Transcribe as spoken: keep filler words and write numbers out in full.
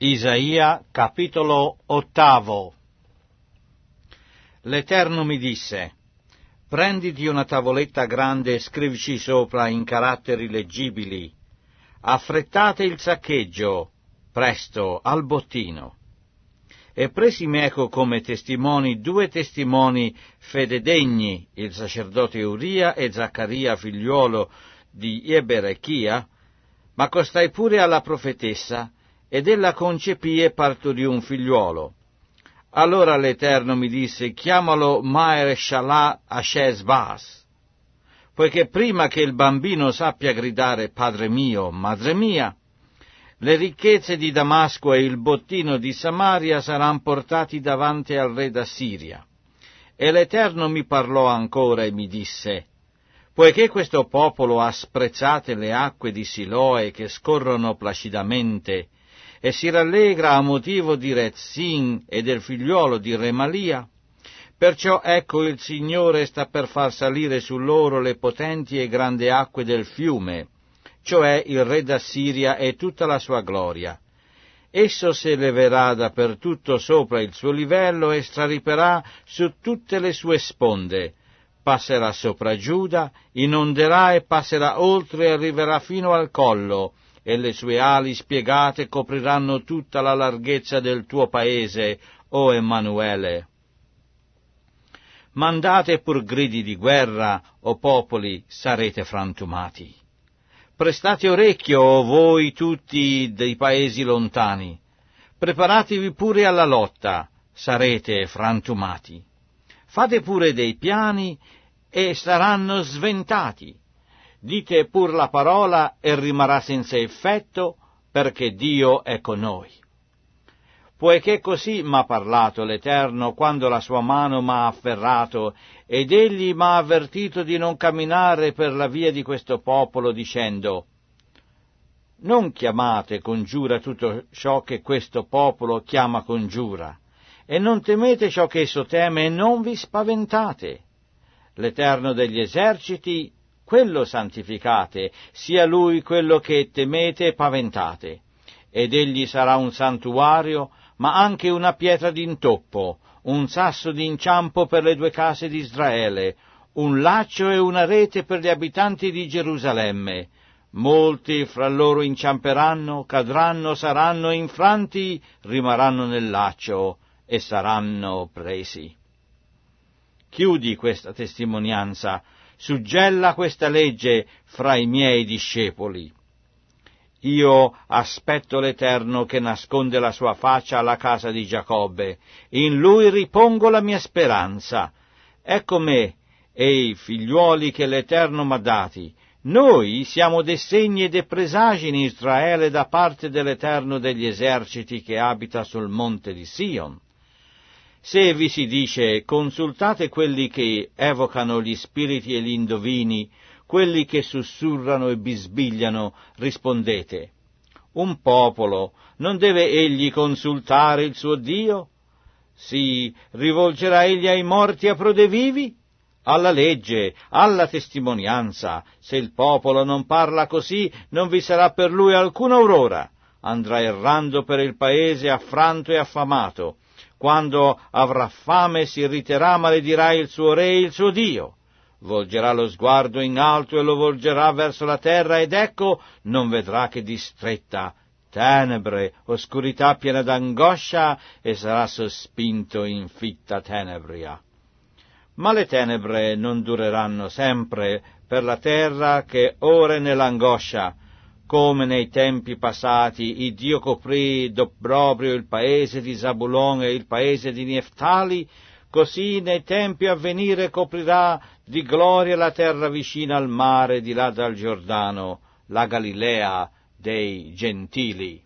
Isaia, capitolo ottavo. L'Eterno mi disse: prenditi una tavoletta grande e scrivici sopra in caratteri leggibili: affrettate il saccheggio, presto, al bottino. E presi meco come testimoni due testimoni fededegni, il sacerdote Uria e Zaccaria, figliuolo di Eberechia, ma costai pure alla profetessa, ed ella concepì e partorì un figliuolo. Allora l'Eterno mi disse: chiamalo Maher-shalal Hashez-Baz, poiché prima che il bambino sappia gridare Padre mio, Madre mia, le ricchezze di Damasco e il bottino di Samaria saranno portati davanti al re d'Assiria. E l'Eterno mi parlò ancora e mi disse: poiché questo popolo ha sprezzate le acque di Siloe che scorrono placidamente, e si rallegra a motivo di Rezin e del figliuolo di Remalia, perciò ecco il Signore sta per far salire su loro le potenti e grandi acque del fiume, cioè il re d'Assiria e tutta la sua gloria. Esso si leverà dappertutto sopra il suo livello e strariperà su tutte le sue sponde, passerà sopra Giuda, inonderà e passerà oltre e arriverà fino al collo, e le sue ali spiegate copriranno tutta la larghezza del tuo paese, o Emanuele. Mandate pur gridi di guerra, o popoli, sarete frantumati. Prestate orecchio, o voi tutti dei paesi lontani. Preparatevi pure alla lotta, sarete frantumati. Fate pure dei piani, e saranno sventati. Dite pur la parola e rimarrà senza effetto, perché Dio è con noi. Poiché così m'ha parlato l'Eterno quando la sua mano m'ha afferrato, ed egli m'ha avvertito di non camminare per la via di questo popolo, dicendo: non chiamate congiura tutto ciò che questo popolo chiama congiura, e non temete ciò che esso teme, e non vi spaventate. L'Eterno degli eserciti, quello santificate, sia Lui quello che temete e paventate. Ed egli sarà un santuario, ma anche una pietra d'intoppo, un sasso d'inciampo per le due case di Israele, un laccio e una rete per gli abitanti di Gerusalemme. Molti fra loro inciamperanno, cadranno, saranno infranti, rimarranno nel laccio e saranno presi. Chiudi questa testimonianza, suggella questa legge fra i miei discepoli. Io aspetto l'Eterno che nasconde la sua faccia alla casa di Giacobbe, in Lui ripongo la mia speranza. Ecco me e i figliuoli che l'Eterno m'ha dati. Noi siamo dei segni e dei presagi in Israele da parte dell'Eterno degli eserciti che abita sul monte di Sion. Se vi si dice: consultate quelli che evocano gli spiriti e gli indovini, quelli che sussurrano e bisbigliano, rispondete: un popolo, non deve egli consultare il suo Dio? Si rivolgerà egli ai morti a pro dei vivi? Alla legge, alla testimonianza, se il popolo non parla così, non vi sarà per lui alcuna aurora, andrà errando per il paese affranto e affamato. Quando avrà fame si irriterà, maledirà il suo re e il suo Dio. Volgerà lo sguardo in alto e lo volgerà verso la terra, ed ecco, non vedrà che distretta, tenebre, oscurità piena d'angoscia, e sarà sospinto in fitta tenebria. Ma le tenebre non dureranno sempre per la terra, che ora è nell'angoscia. Come nei tempi passati il Dio coprì d'obbrobrio il paese di Zabulon e il paese di Neftali, così nei tempi a venire coprirà di gloria la terra vicina al mare di là dal Giordano, la Galilea dei Gentili.